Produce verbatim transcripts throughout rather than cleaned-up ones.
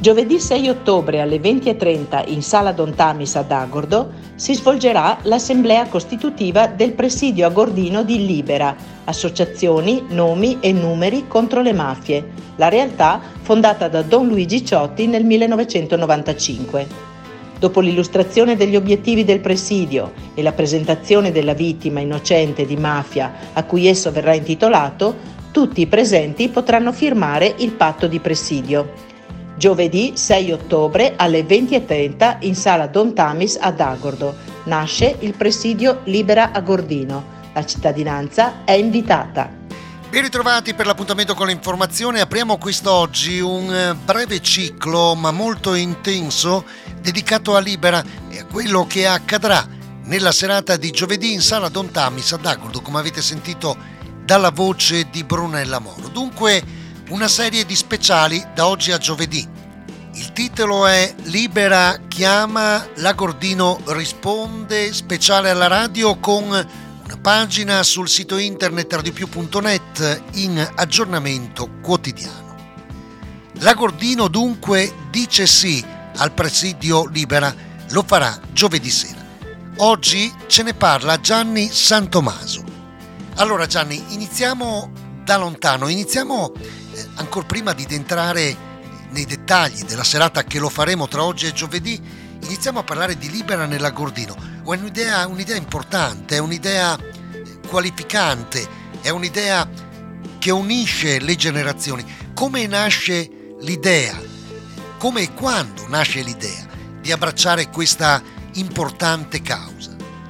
Giovedì sei ottobre alle venti e trenta in Sala Don Tamis ad Agordo si svolgerà l'assemblea costitutiva del presidio agordino di Libera, associazioni, nomi e numeri contro le mafie, la realtà fondata da Don Luigi Ciotti nel millenovecentonovantacinque. Dopo l'illustrazione degli obiettivi del presidio e la presentazione della vittima innocente di mafia a cui esso verrà intitolato, tutti i presenti potranno firmare il patto di presidio. Giovedì sei ottobre alle venti e trenta in Sala Don Tamis ad Agordo. Nasce il presidio Libera Agordino. La cittadinanza è invitata. Ben ritrovati per l'appuntamento con l'informazione. Apriamo quest'oggi un breve ciclo ma molto intenso dedicato a Libera e a quello che accadrà nella serata di giovedì in Sala Don Tamis ad Agordo, come avete sentito dalla voce di Brunella Moro. Dunque una serie di speciali da oggi a giovedì. Il titolo è Libera chiama, l'Agordino risponde, speciale alla radio con una pagina sul sito internet radiopiù punto net in aggiornamento quotidiano. L'Agordino dunque dice sì al presidio Libera, lo farà giovedì sera. Oggi ce ne parla Gianni Santomaso. Allora Gianni, iniziamo da lontano, iniziamo eh, ancora prima di entrare nei dettagli della serata che lo faremo tra oggi e giovedì, iniziamo a parlare di Libera nell'Agordino. È un'idea, un'idea importante, è un'idea qualificante, è un'idea che unisce le generazioni. Come nasce l'idea? Come e quando nasce l'idea di abbracciare questa importante causa?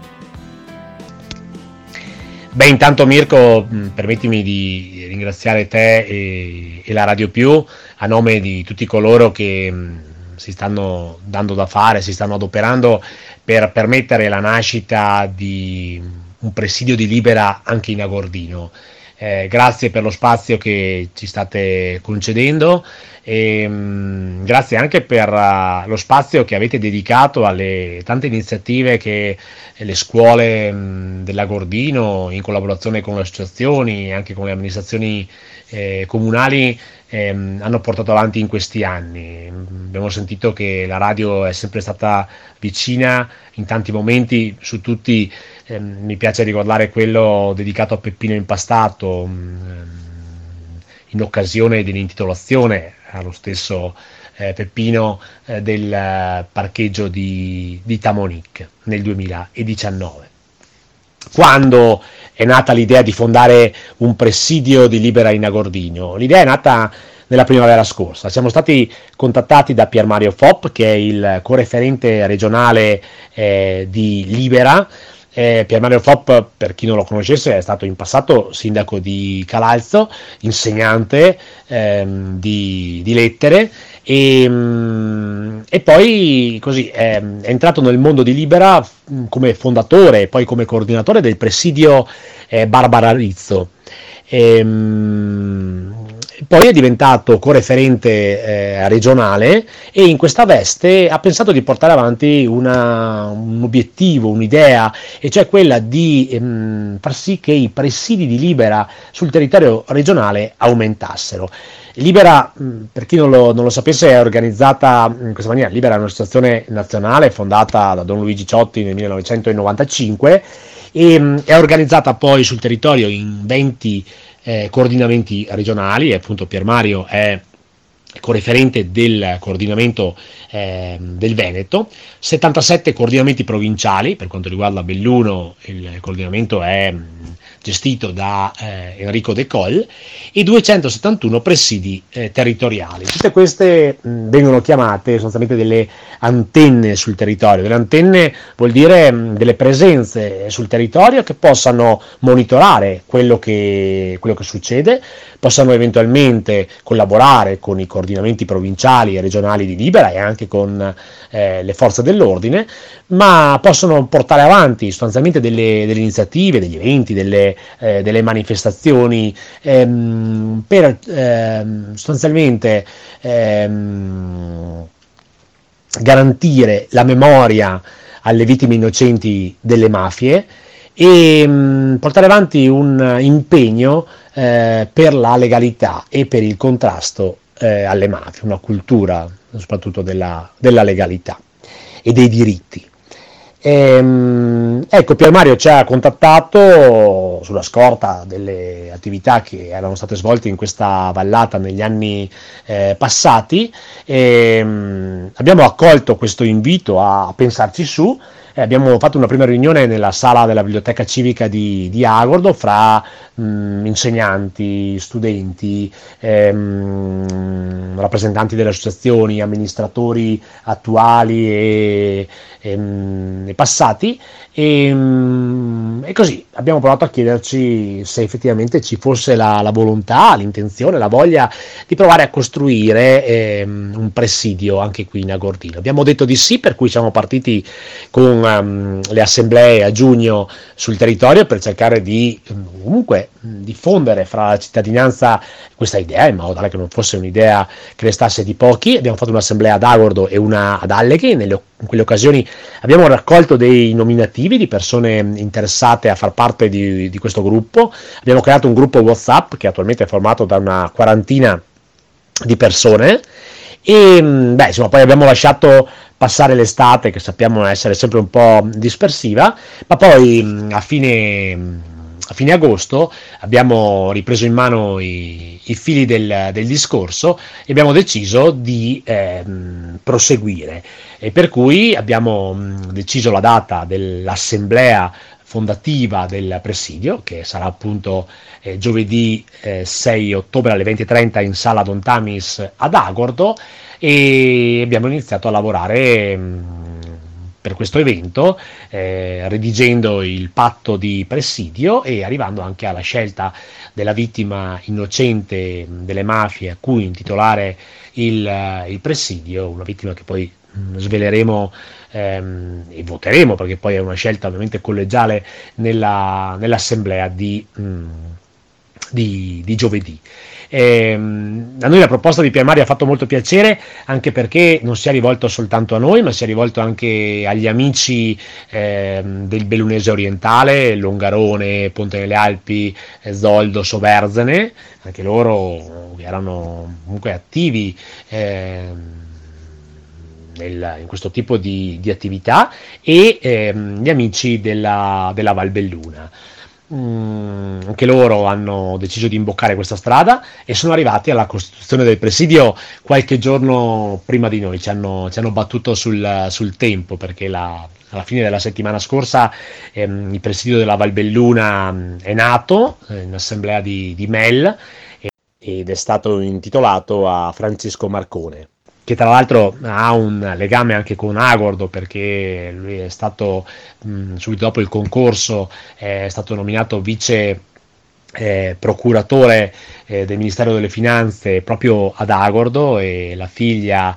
Beh, intanto Mirko, permettimi di ringraziare te e, e la Radio Più a nome di tutti coloro che mh, si stanno dando da fare, si stanno adoperando per permettere la nascita di un presidio di Libera anche in Agordino. Eh, grazie per lo spazio che ci state concedendo e mh, grazie anche per uh, lo spazio che avete dedicato alle tante iniziative che le scuole mh, dell'Agordino, in collaborazione con le associazioni e anche con le amministrazioni eh, comunali, ehm, hanno portato avanti in questi anni. Abbiamo sentito che la radio è sempre stata vicina in tanti momenti, su tutti eh, mi piace ricordare quello dedicato a Peppino Impastato mh, in occasione dell'intitolazione allo stesso eh, Peppino eh, del parcheggio di, di Tamonic nel duemiladiciannove. Quando è nata l'idea di fondare un presidio di Libera in Agordino? L'idea è nata nella primavera scorsa. Siamo stati contattati da Pier Mario Fopp, che è il co-referente regionale eh, di Libera. Eh, Pier Mario Fopp, per chi non lo conoscesse, è stato in passato sindaco di Calalzo, insegnante ehm, di, di lettere e, mh, e poi così è, è entrato nel mondo di Libera mh, come fondatore e poi come coordinatore del presidio eh, Barbara Rizzo. E, mh, poi è diventato co-referente eh, regionale e in questa veste ha pensato di portare avanti una, un obiettivo, un'idea, e cioè quella di ehm, far sì che i presidi di Libera sul territorio regionale aumentassero. Libera, per chi non lo, non lo sapesse, è organizzata in questa maniera. Libera è un'associazione nazionale fondata da Don Luigi Ciotti nel millenovecentonovantacinque e mh, è organizzata poi sul territorio in venti eh, coordinamenti regionali, e appunto Pier Mario è co-referente del coordinamento eh, del Veneto, settantasette coordinamenti provinciali. Per quanto riguarda Belluno il coordinamento è mh, gestito da eh, Enrico De Col, e duecentosettantuno presidi eh, territoriali. Tutte queste mh, vengono chiamate sostanzialmente delle antenne sul territorio. Delle antenne vuol dire mh, delle presenze sul territorio che possano monitorare quello che, quello che succede, possano eventualmente collaborare con i coordinamenti provinciali e regionali di Libera e anche con eh, le forze dell'ordine, ma possono portare avanti sostanzialmente delle, delle iniziative, degli eventi, delle, eh, delle manifestazioni ehm, per ehm, sostanzialmente ehm, garantire la memoria alle vittime innocenti delle mafie e mh, portare avanti un impegno eh, per la legalità e per il contrasto eh, alle mafie, una cultura soprattutto della, della legalità e dei diritti. Ehm, ecco, Pier Mario ci ha contattato sulla scorta delle attività che erano state svolte in questa vallata negli anni eh, passati, e mh, abbiamo accolto questo invito a pensarci su. Eh, abbiamo fatto una prima riunione nella sala della biblioteca civica di, di Agordo fra mh, insegnanti, studenti, ehm, rappresentanti delle associazioni, amministratori attuali e, e, e passati, e, e così abbiamo provato a chiederci se effettivamente ci fosse la, la volontà, l'intenzione, la voglia di provare a costruire ehm, un presidio anche qui in Agordino. Abbiamo detto di sì, per cui siamo partiti con um, le assemblee a giugno sul territorio per cercare di um, comunque diffondere fra la cittadinanza questa idea, in modo tale che non fosse un'idea che restasse di pochi. Abbiamo fatto un'assemblea ad Agordo e una ad Alleghe. Nelle, in quelle occasioni abbiamo raccolto dei nominativi di persone interessate a far parte di, di questo gruppo. Abbiamo creato un gruppo WhatsApp che attualmente è formato da una quarantina di persone, e beh, insomma, poi abbiamo lasciato passare l'estate, che sappiamo essere sempre un po' dispersiva, ma poi a fine a fine agosto abbiamo ripreso in mano i, i fili del, del discorso e abbiamo deciso di eh, proseguire, e per cui abbiamo deciso la data dell'assemblea fondativa del presidio, che sarà appunto eh, giovedì eh, sei ottobre alle venti e trenta in sala Don Tamis ad Agordo, e abbiamo iniziato a lavorare mh, per questo evento, eh, redigendo il patto di presidio e arrivando anche alla scelta della vittima innocente delle mafie a cui intitolare il, il presidio, una vittima che poi mh, sveleremo ehm, e voteremo, perché poi è una scelta ovviamente collegiale nella, nell'assemblea di, mh, di, di giovedì. Eh, a noi la proposta di Pier Mario ha fatto molto piacere, anche perché non si è rivolto soltanto a noi, ma si è rivolto anche agli amici eh, del Bellunese orientale, Longarone, Ponte delle Alpi, Zoldo, Soverzene, anche loro erano comunque attivi eh, nel, in questo tipo di, di attività, e eh, gli amici della, della Val Belluna. Mm, anche loro hanno deciso di imboccare questa strada e sono arrivati alla costituzione del presidio qualche giorno prima di noi. Ci hanno, ci hanno battuto sul, sul tempo, perché la, alla fine della settimana scorsa ehm, il presidio della Val Belluna è nato eh, in assemblea di, di Mel, ed è stato intitolato a Francesco Marcone, che tra l'altro ha un legame anche con Agordo, perché lui è stato mh, subito dopo il concorso è stato nominato vice eh, procuratore eh, del Ministero delle Finanze proprio ad Agordo, e la figlia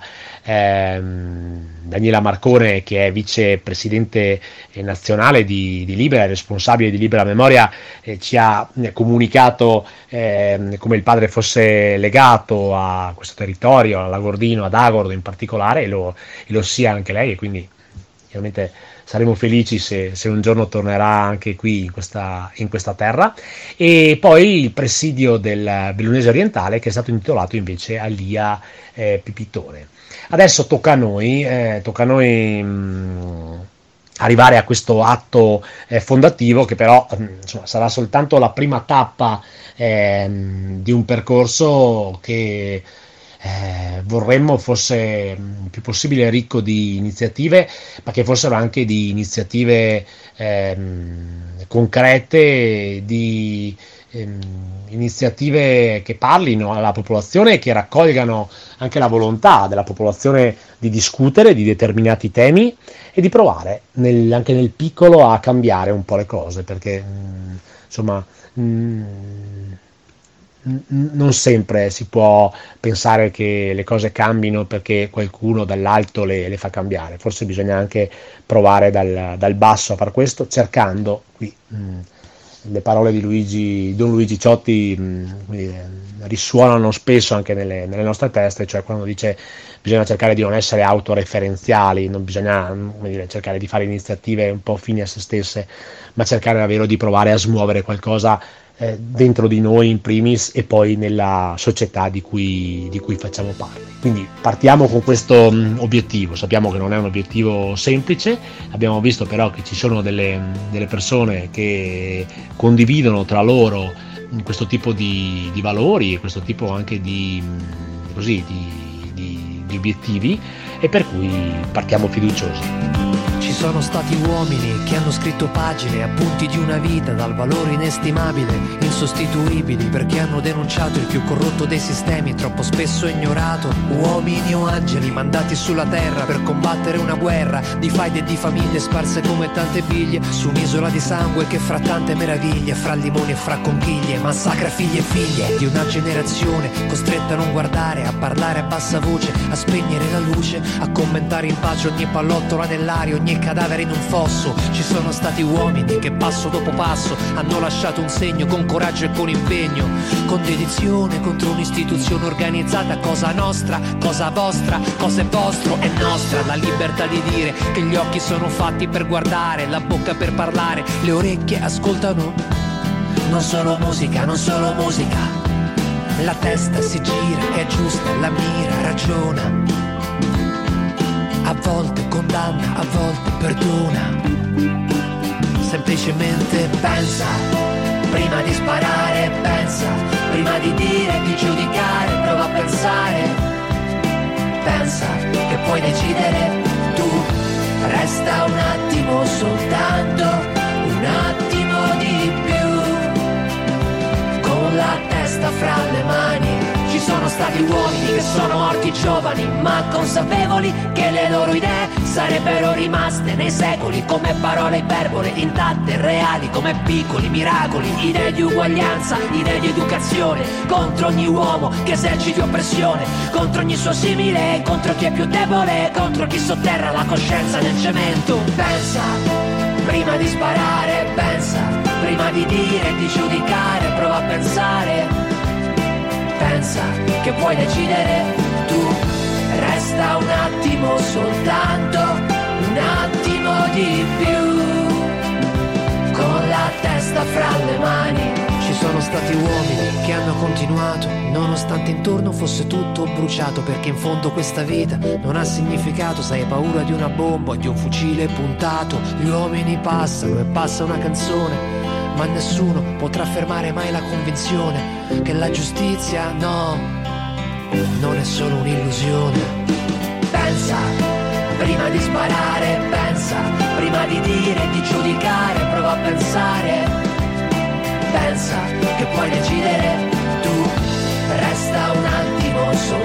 ehm, Daniela Marcone, che è vicepresidente eh, nazionale di, di Libera, responsabile di Libera Memoria, eh, ci ha eh, comunicato eh, come il padre fosse legato a questo territorio, all'Agordino, ad Agordo in particolare, e lo, e lo sia anche lei, e quindi chiaramente saremo felici se, se un giorno tornerà anche qui in questa, in questa terra. E poi il presidio del Bellunese orientale, che è stato intitolato invece a Lia eh, Pipitone. Adesso tocca a noi, eh, tocca a noi mh, arrivare a questo atto eh, fondativo, che però mh, insomma, sarà soltanto la prima tappa eh, di un percorso che Eh, vorremmo fosse il più possibile ricco di iniziative, ma che fossero anche di iniziative ehm, concrete, di ehm, iniziative che parlino alla popolazione e che raccolgano anche la volontà della popolazione di discutere di determinati temi e di provare nel, anche nel piccolo a cambiare un po' le cose, perché mh, insomma mh, non sempre si può pensare che le cose cambino perché qualcuno dall'alto le, le fa cambiare. Forse bisogna anche provare dal, dal basso a far questo, cercando qui mh, le parole di Luigi, Don Luigi Ciotti mh, dire, risuonano spesso anche nelle, nelle nostre teste, cioè quando dice bisogna cercare di non essere autoreferenziali, non bisogna come dire, cercare di fare iniziative un po' fini a se stesse, ma cercare davvero di provare a smuovere qualcosa eh, dentro di noi in primis e poi nella società di cui, di cui facciamo parte. Quindi partiamo con questo mh, obiettivo, sappiamo che non è un obiettivo semplice, abbiamo visto però che ci sono delle, delle persone che condividono tra loro questo tipo di, di valori e questo tipo anche di, così, di, di, di obiettivi, e per cui partiamo fiduciosi. Ci sono stati uomini che hanno scritto pagine, appunti di una vita dal valore inestimabile, insostituibili, perché hanno denunciato il più corrotto dei sistemi, troppo spesso ignorato. Uomini o angeli mandati sulla terra per combattere una guerra di faide e di famiglie sparse come tante biglie su un'isola di sangue che fra tante meraviglie, fra limoni e fra conchiglie, massacra figli e figlie di una generazione costretta a non guardare, a parlare a bassa voce, a spegnere la luce, a commentare in pace ogni pallottola nell'aria, ogni cadavere in un fosso. Ci sono stati uomini che passo dopo passo hanno lasciato un segno con coraggio e con impegno, con dedizione contro un'istituzione organizzata, cosa nostra, cosa vostra, cosa è vostro, è nostra. La libertà di dire che gli occhi sono fatti per guardare, la bocca per parlare, le orecchie ascoltano. Non solo musica, non solo musica, la testa si gira, è giusta, la mira, ragiona. A volte condanna, a volte perdona. Semplicemente pensa, prima di sparare, pensa, prima di dire, di giudicare, prova a pensare. Pensa che puoi decidere tu, resta un attimo soltanto, un attimo di più, con la testa fra le mani. Ci sono stati uomini che sono morti giovani, ma consapevoli che le loro idee sarebbero rimaste nei secoli come parole iperbole, intatte e reali come piccoli miracoli. Idee di uguaglianza, idee di educazione, contro ogni uomo che eserciti oppressione, contro ogni suo simile, contro chi è più debole, contro chi sotterra la coscienza nel cemento. Pensa, prima di sparare, pensa, prima di dire e di giudicare, prova a pensare. Pensa che puoi decidere tu, resta un attimo soltanto, un attimo di più, con la testa fra le mani. Ci sono stati uomini che hanno continuato, nonostante intorno fosse tutto bruciato, perché in fondo questa vita non ha significato se hai paura di una bomba o di un fucile puntato. Gli uomini passano e passa una canzone, ma nessuno potrà fermare mai la convinzione che la giustizia, no, non è solo un'illusione. Pensa, prima di sparare, pensa, prima di dire e di giudicare, prova a pensare. Pensa che puoi decidere tu, resta un attimo solo